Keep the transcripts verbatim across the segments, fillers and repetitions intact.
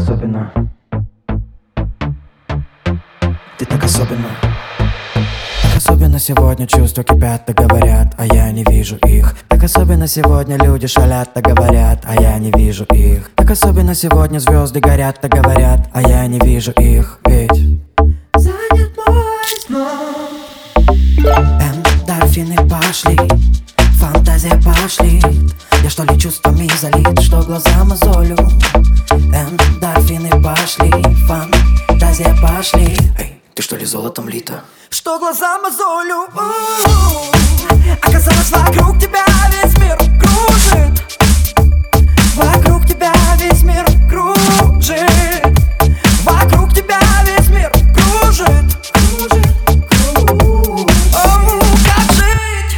особенно. Ты так особенно. Так особенно сегодня чувства кипят, так говорят, а я не вижу их. Так особенно сегодня люди шалят, так говорят, а я не вижу их. Так особенно сегодня звезды горят, так говорят, а я не вижу их. Ведь занят мой сон. Эндорфины пошли, фантазия пошли. Я что ли чувствами залит, что глаза мозолю. Эндорфины пошли, фантазия пошли. Эй, ты что ли золотом лита? Что глаза мозолю. Оказалось, вокруг тебя весь мир кружит. Вокруг тебя весь мир кружит. Вокруг тебя весь мир кружит. О, как жить?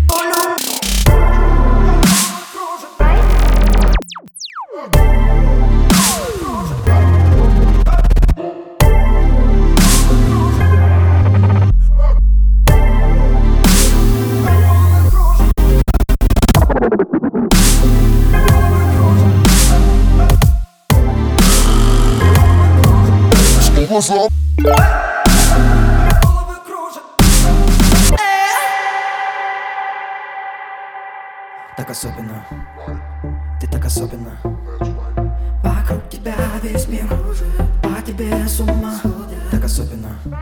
Так особенно, ты так особенно. Вокруг тебя весь мир, по тебе с ума. Так особенно.